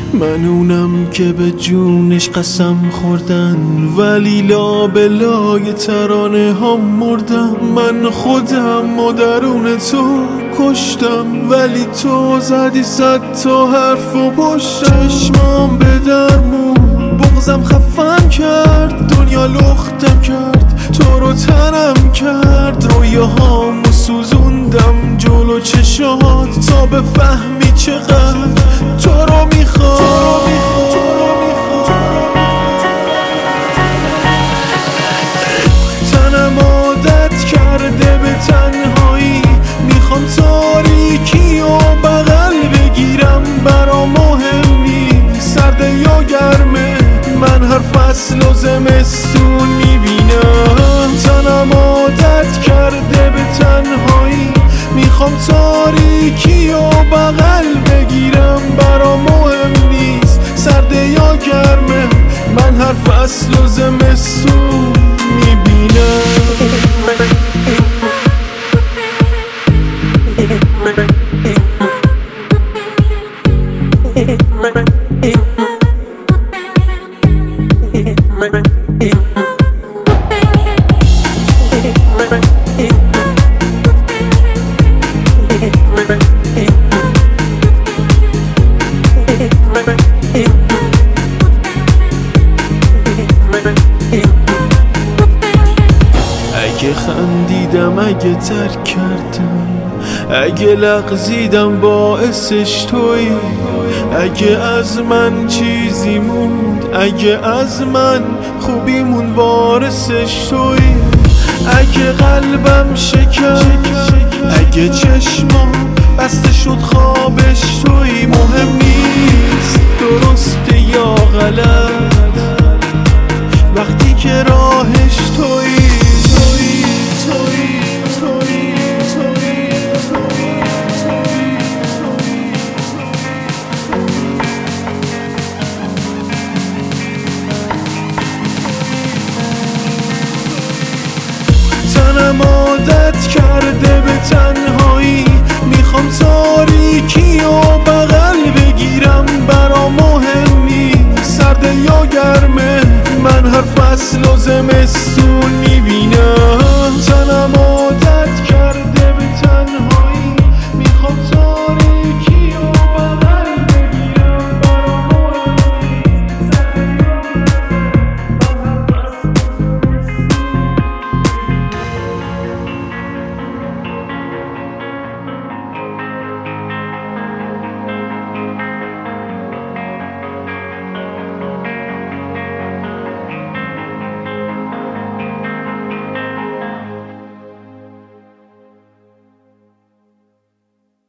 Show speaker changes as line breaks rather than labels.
من اونم که به جونش قسم خوردن، ولی لابلای ترانه ها مردم. من خودم و درون تو کشتم، ولی تو زدی 100 تا حرف و پشتم. چشمام به درمون بغزم خفم کرد، دنیا لختم کرد، تو رو تنم کرد. رویاهامو سوزوندم جلو چشات تا بفهمی چقدر تو رو میخوام. تنم عادت کرده به تنهایی، میخوام تاریکی و بغل بگیرم. برام مهم نیست سرده یا گرمه، من هر فصل و زمستون میبینم. تنم عادت کرده به تنهایی، میخوام تاریکی و بغل بگیرم. برام مهم نیست سرده یا گرمه، من هر فصل و زمستون میبینم. اگه خندیدم، اگه ترک کردم، اگه لغزیدم باعثش تویی. اگه از من چیزی موند، اگه از من خوبیمون وارثش تویی. اگه قلبم شکست، اگه چشمام بسته شد خوابش تویی. مهم نیست درسته یا غلط، وقتی که راهش تویی. تنم عادت کرده به تنها